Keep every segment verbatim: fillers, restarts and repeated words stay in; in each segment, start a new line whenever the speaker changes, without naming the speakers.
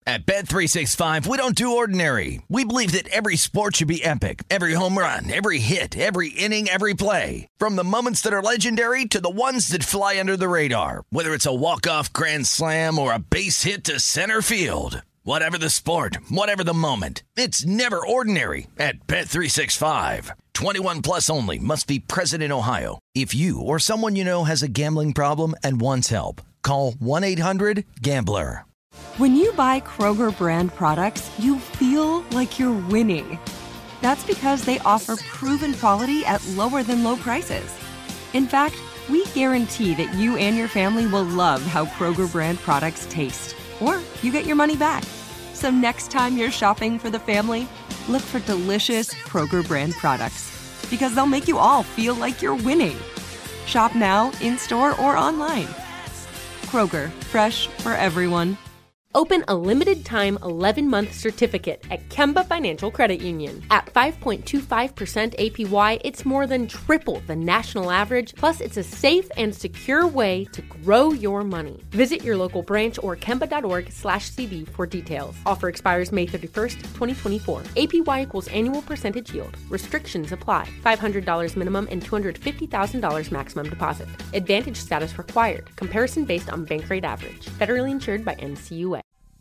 At Bet three sixty-five, we don't do ordinary. We believe that every sport should be epic. Every home run, every hit, every inning, every play. From the moments that are legendary to the ones that fly under the radar. Whether it's a walk-off grand slam or a base hit to center field. Whatever the sport, whatever the moment. It's never ordinary at Bet three sixty-five. twenty-one plus only. Must be present in Ohio. If you or someone you know has a gambling problem and wants help, call one eight hundred gambler.
When you buy Kroger brand products, you feel like you're winning. That's because they offer proven quality at lower than low prices. In fact, we guarantee that you and your family will love how Kroger brand products taste, or you get your money back. So next time you're shopping for the family, look for delicious Kroger brand products, because they'll make you all feel like you're winning. Shop now, in-store, or online. Kroger, fresh for everyone.
Open a limited-time eleven-month certificate at Kemba Financial Credit Union. At five point two five percent A P Y, it's more than triple the national average, plus it's a safe and secure way to grow your money. Visit your local branch or kemba.org slash CD for details. Offer expires May thirty-first, twenty twenty-four. A P Y equals annual percentage yield. Restrictions apply. five hundred dollars minimum and two hundred fifty thousand dollars maximum deposit. Advantage status required. Comparison based on bank rate average. Federally insured by N C U A.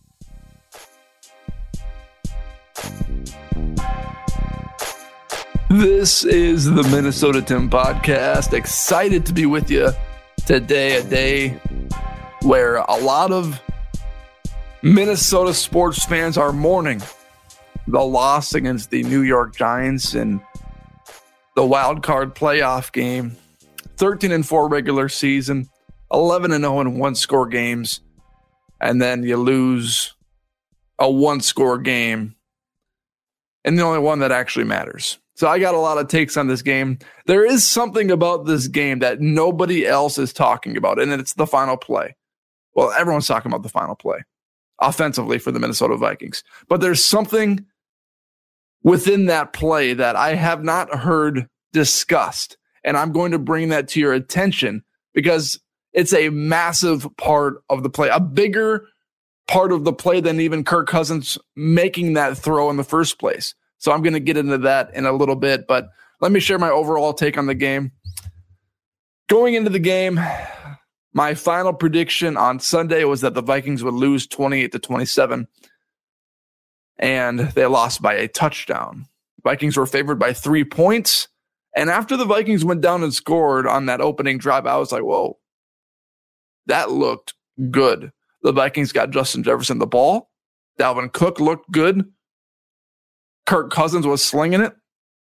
This is the Minnesota Tim Podcast. Excited to be with you today, a day where a lot of Minnesota sports fans are mourning the loss against the New York Giants in the wild card playoff game. thirteen and four regular season, eleven and oh in one score games, and then you lose a one score game, and the only one that actually matters. So I got a lot of takes on this game. There is something about this game that nobody else is talking about, and it's the final play. Well, everyone's talking about the final play offensively for the Minnesota Vikings. But there's something within that play that I have not heard discussed, and I'm going to bring that to your attention because it's a massive part of the play, a bigger part of the play than even Kirk Cousins making that throw in the first place. So I'm going to get into that in a little bit, but let me share my overall take on the game. Going into the game, my final prediction on Sunday was that the Vikings would lose twenty-eight to twenty-seven, and they lost by a touchdown. Vikings were favored by three points, and after the Vikings went down and scored on that opening drive, I was like, whoa, that looked good. The Vikings got Justin Jefferson the ball. Dalvin Cook looked good. Kirk Cousins was slinging it,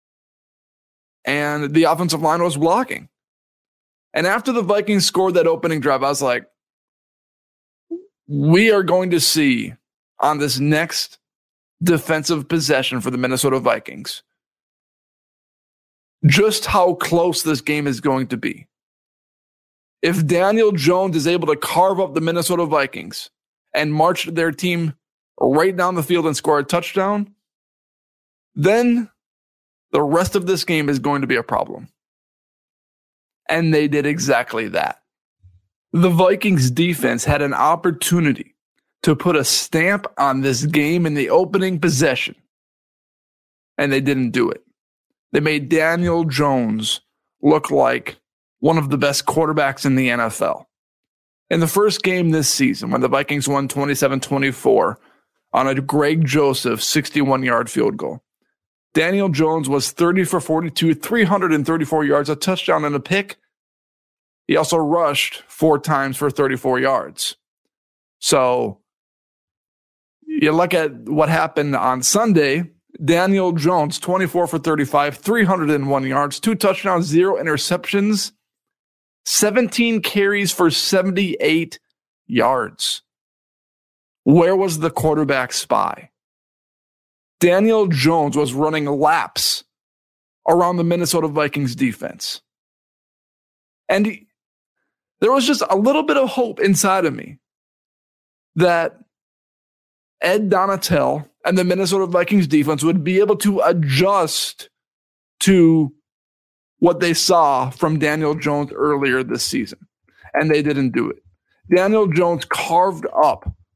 and the offensive line was blocking. And after the Vikings scored that opening drive, I was like, we are going to see on this next defensive possession for the Minnesota Vikings just how close this game is going to be. If Daniel Jones is able to carve up the Minnesota Vikings and march their team right down the field and score a touchdown, then the rest of this game is going to be a problem. And they did exactly that. The Vikings defense had an opportunity to put a stamp on this game in the opening possession, and they didn't do it. They made Daniel Jones look like one of the best quarterbacks in the N F L. In the first game this season, when the Vikings won twenty-seven twenty-four on a Greg Joseph sixty-one-yard field goal, Daniel Jones was thirty for forty-two, three hundred thirty-four yards, a touchdown and a pick. He also rushed four times for thirty-four yards. So you look at what happened on Sunday. Daniel Jones, twenty-four for thirty-five, three hundred one yards, two touchdowns, zero interceptions, seventeen carries for seventy-eight yards. Where was the quarterback spy? Daniel Jones was running laps around the Minnesota Vikings defense. And he, there was just a little bit of hope inside of me that Ed Donatel and the Minnesota Vikings defense would be able to adjust to what they saw from Daniel Jones earlier this season. And they didn't do it. Daniel Jones carved up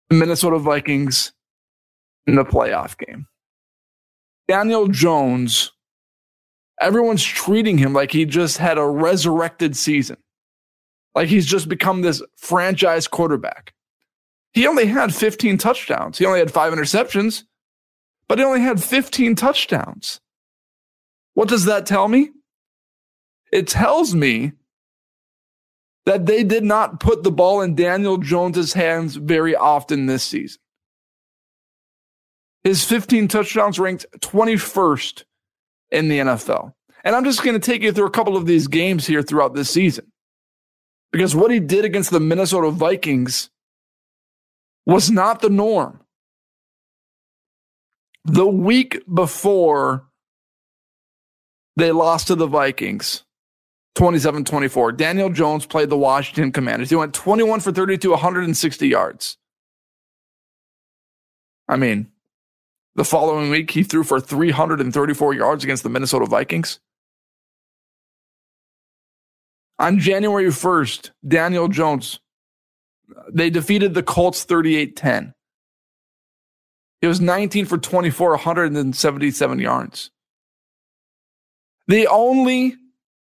the Minnesota Vikings in the playoff game. Daniel Jones, everyone's treating him like he just had a resurrected season. Like he's just become this franchise quarterback. He only had fifteen touchdowns. He only had five interceptions, but he only had fifteen touchdowns. What does that tell me? It tells me that they did not put the ball in Daniel Jones's hands very often this season. His fifteen touchdowns ranked twenty-first in the N F L. And I'm just going to take you through a couple of these games here throughout this season. Because what he did against the Minnesota Vikings was not the norm. The week before they lost to the Vikings, twenty-seven twenty-four, Daniel Jones played the Washington Commanders. He went twenty-one for thirty-two, one hundred sixty yards. I mean, the following week, he threw for three hundred thirty-four yards against the Minnesota Vikings. On January first, Daniel Jones, they defeated the Colts thirty-eight ten. He was nineteen for twenty-four, one hundred seventy-seven yards. The only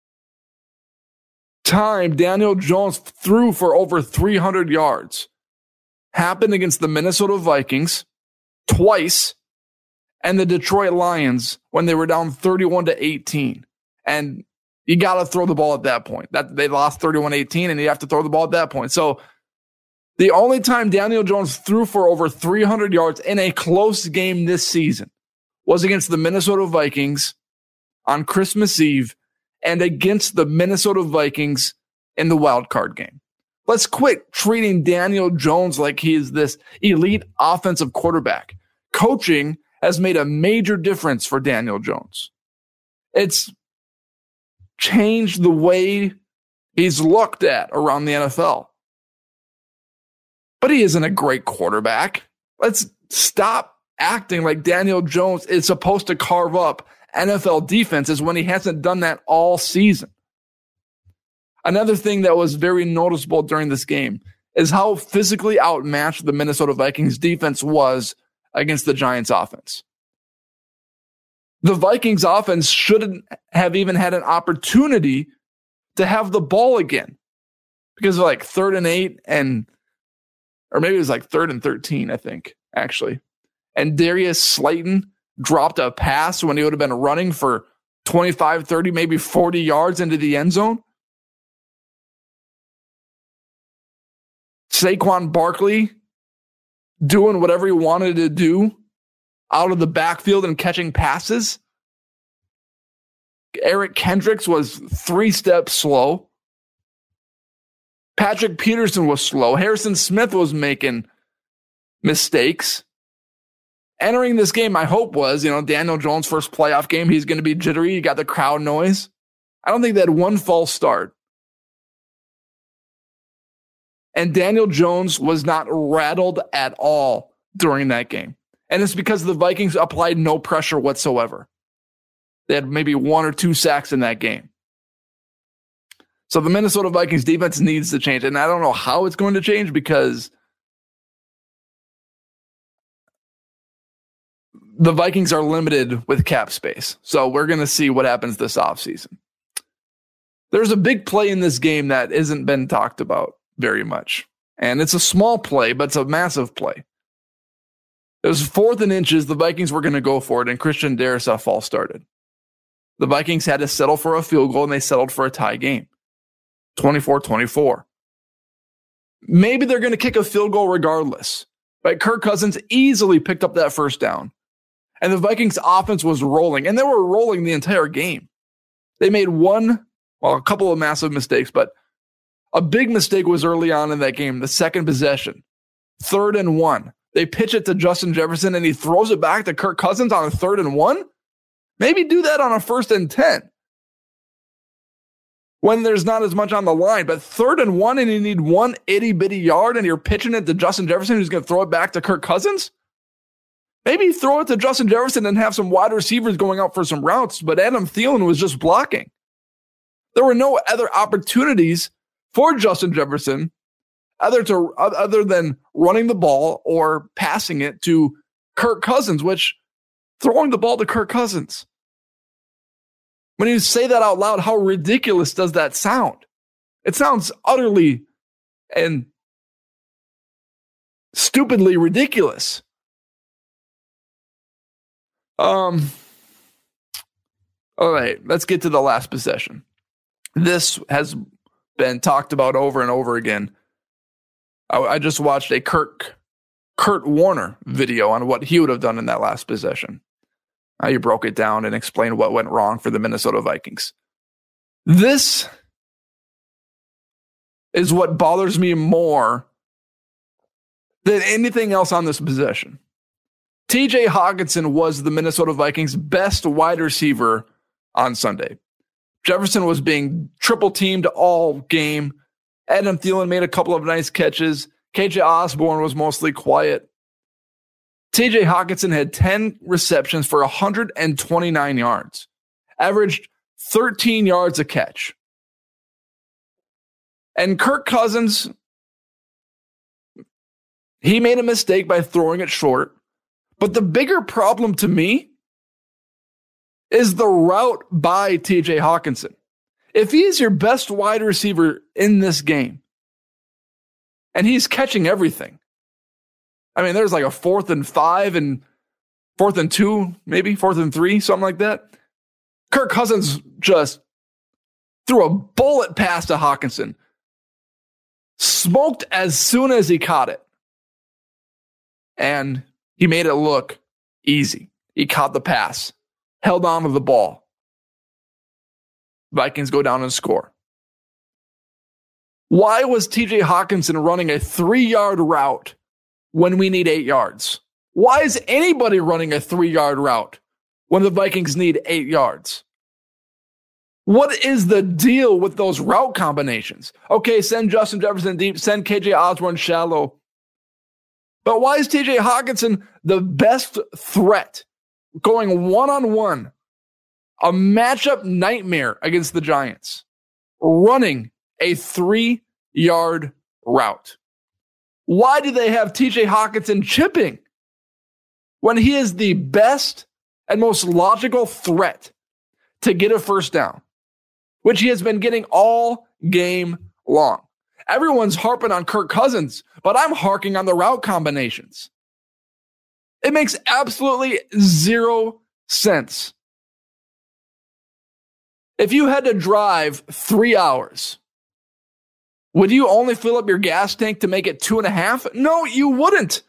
time Daniel Jones threw for over three hundred yards happened against the Minnesota Vikings twice and the Detroit Lions when they were down thirty-one to eighteen. And you got to throw the ball at that point. That they lost thirty-one eighteen, and you have to throw the ball at that point. So the only time Daniel Jones threw for over three hundred yards in a close game this season was against the Minnesota Vikings on Christmas Eve and against the Minnesota Vikings in the wild card game. Let's quit treating Daniel Jones like he is this elite offensive quarterback. Coaching has made a major difference for Daniel Jones. It's changed the way he's looked at around the N F L. But he isn't a great quarterback. Let's stop acting like Daniel Jones is supposed to carve up N F L defenses when he hasn't done that all season. Another thing that was very noticeable during this game is how physically outmatched the Minnesota Vikings defense was against the Giants offense. The Vikings offense shouldn't have even had an opportunity to have the ball again because of like third and eight and, or maybe it was like third and thirteen, I think, actually. And Darius Slayton dropped a pass when he would have been running for twenty-five, thirty, maybe forty yards into the end zone. Saquon Barkley doing whatever he wanted to do out of the backfield and catching passes. Eric Kendricks was three steps slow. Patrick Peterson was slow. Harrison Smith was making mistakes. Entering this game, my hope was, you know, Daniel Jones' first playoff game, he's going to be jittery. You got the crowd noise. I don't think they had one false start. And Daniel Jones was not rattled at all during that game. And it's because the Vikings applied no pressure whatsoever. They had maybe one or two sacks in that game. So the Minnesota Vikings defense needs to change. And I don't know how it's going to change because the Vikings are limited with cap space. So we're going to see what happens this offseason. There's a big play in this game that isn't been talked about very much. And it's a small play, but it's a massive play. It was fourth and inches. The Vikings were going to go for it, and Christian Darrisaw false started. The Vikings had to settle for a field goal, and they settled for a tie game. twenty-four twenty-four. Maybe they're going to kick a field goal regardless. Right? Kirk Cousins easily picked up that first down. And the Vikings offense was rolling, and they were rolling the entire game. They made one, well, a couple of massive mistakes, but a big mistake was early on in that game, the second possession. Third and one. They pitch it to Justin Jefferson, and he throws it back to Kirk Cousins on a third and one. Maybe do that on a first and ten when there's not as much on the line. But third and one, and you need one itty-bitty yard, and you're pitching it to Justin Jefferson, who's going to throw it back to Kirk Cousins? Maybe throw it to Justin Jefferson and have some wide receivers going out for some routes, but Adam Thielen was just blocking. There were no other opportunities for Justin Jefferson other to other than running the ball or passing it to Kirk Cousins, which throwing the ball to Kirk Cousins. When you say that out loud, how ridiculous does that sound? It sounds utterly and stupidly ridiculous. Um. All right, let's get to the last possession. This has been talked about over and over again. I, I just watched a Kirk, Kurt Warner video on what he would have done in that last possession. How you broke it down and explained what went wrong for the Minnesota Vikings. This is what bothers me more than anything else on this possession. T J Hockenson was the Minnesota Vikings' best wide receiver on Sunday. Jefferson was being triple teamed all game. Adam Thielen made a couple of nice catches. K J Osborne was mostly quiet. T J Hockenson had ten receptions for one hundred twenty-nine yards, averaged thirteen yards a catch. And Kirk Cousins, he made a mistake by throwing it short. But the bigger problem to me is the route by T J Hockenson. If he is your best wide receiver in this game, and he's catching everything, I mean, there's like a fourth and five and fourth and two, maybe fourth and three, something like that. Kirk Cousins just threw a bullet pass to Hockenson, smoked as soon as he caught it, and he made it look easy. He caught the pass, held on to the ball. Vikings go down and score. Why was T J Hockenson running a three-yard route when we need eight yards? Why is anybody running a three-yard route when the Vikings need eight yards? What is the deal with those route combinations? Okay, send Justin Jefferson deep, send K J Osborne shallow. But why is T J Hockenson the best threat going one-on-one, a matchup nightmare against the Giants, running a three-yard route? Why do they have T J Hockenson chipping when he is the best and most logical threat to get a first down, which he has been getting all game long? Everyone's harping on Kirk Cousins, but I'm harking on the route combinations. It makes absolutely zero sense. If you had to drive three hours, would you only fill up your gas tank to make it two and a half? No, you wouldn't.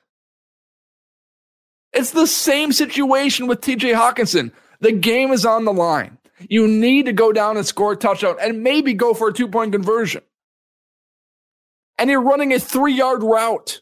It's the same situation with T J Hockenson. The game is on the line. You need to go down and score a touchdown and maybe go for a two-point conversion. And you're running a three-yard route.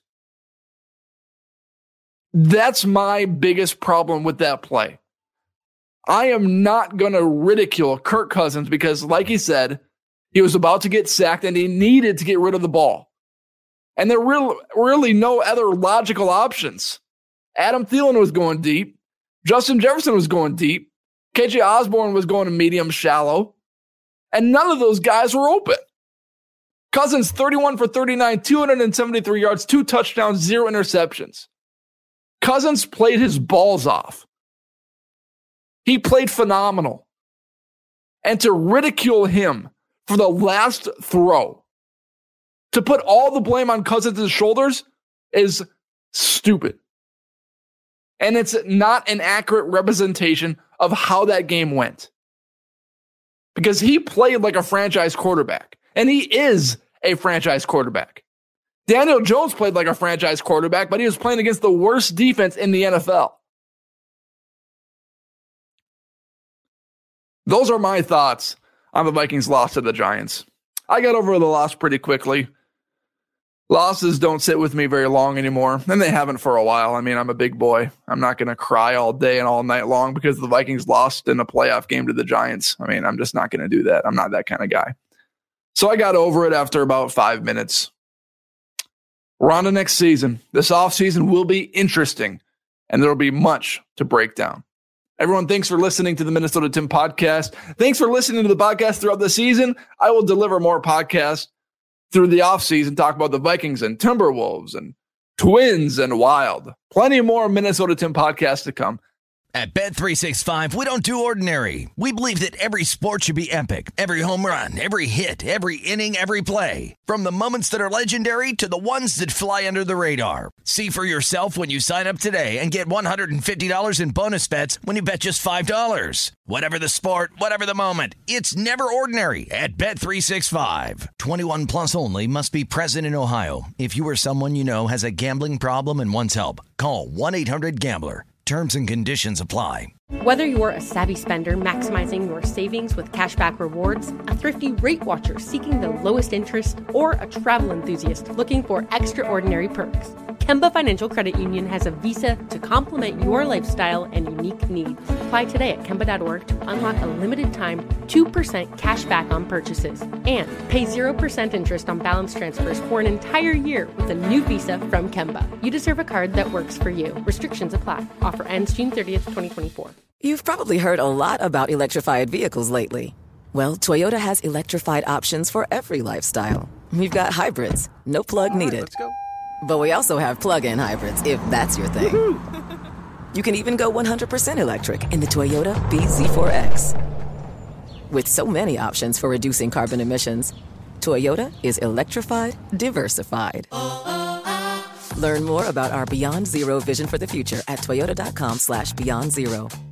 That's my biggest problem with that play. I am not going to ridicule Kirk Cousins because, like he said, he was about to get sacked and he needed to get rid of the ball. And there were really no other logical options. Adam Thielen was going deep. Justin Jefferson was going deep. K J Osborne was going to medium shallow. And none of those guys were open. Cousins, thirty-one for thirty-nine, two hundred seventy-three yards, two touchdowns, zero interceptions. Cousins played his balls off. He played phenomenal. And to ridicule him for the last throw, to put all the blame on Cousins' shoulders, is stupid. And it's not an accurate representation of how that game went. Because he played like a franchise quarterback. And he is a franchise quarterback. Daniel Jones played like a franchise quarterback, but he was playing against the worst defense in the N F L. Those are my thoughts on the Vikings' loss to the Giants. I got over the loss pretty quickly. Losses don't sit with me very long anymore, and they haven't for a while. I mean, I'm a big boy. I'm not going to cry all day and all night long because the Vikings lost in a playoff game to the Giants. I mean, I'm just not going to do that. I'm not that kind of guy. So I got over it after about five minutes. We're on to next season. This offseason will be interesting, and there will be much to break down. Everyone, thanks for listening to the Minnesota Tim podcast. Thanks for listening to the podcast throughout the season. I will deliver more podcasts through the offseason, talk about the Vikings and Timberwolves and Twins and Wild. Plenty more Minnesota Tim podcasts to come.
At Bet three sixty-five, we don't do ordinary. We believe that every sport should be epic. Every home run, every hit, every inning, every play. From the moments that are legendary to the ones that fly under the radar. See for yourself when you sign up today and get one hundred fifty dollars in bonus bets when you bet just five dollars. Whatever the sport, whatever the moment, it's never ordinary at Bet three sixty-five. twenty-one plus only. Must be present in Ohio. If you or someone you know has a gambling problem and wants help, call one eight hundred gambler. Terms and conditions apply.
Whether you're a savvy spender maximizing your savings with cashback rewards, a thrifty rate watcher seeking the lowest interest, or a travel enthusiast looking for extraordinary perks, Kemba Financial Credit Union has a visa to complement your lifestyle and unique needs. Apply today at Kemba dot org to unlock a limited time two percent cash back on purchases and pay zero percent interest on balance transfers for an entire year with a new visa from Kemba. You deserve a card that works for you. Restrictions apply. Offer ends June thirtieth, twenty twenty-four.
You've probably heard a lot about electrified vehicles lately. Well, Toyota has electrified options for every lifestyle. We've got hybrids, no plug
All right,
needed.
let's go.
But we also have plug-in hybrids, if that's your thing.
Woo-hoo.
You can even go one hundred percent electric in the Toyota B Z four X. With so many options for reducing carbon emissions, Toyota is electrified, diversified. Learn more about our Beyond Zero vision for the future at toyota.com slash beyond zero.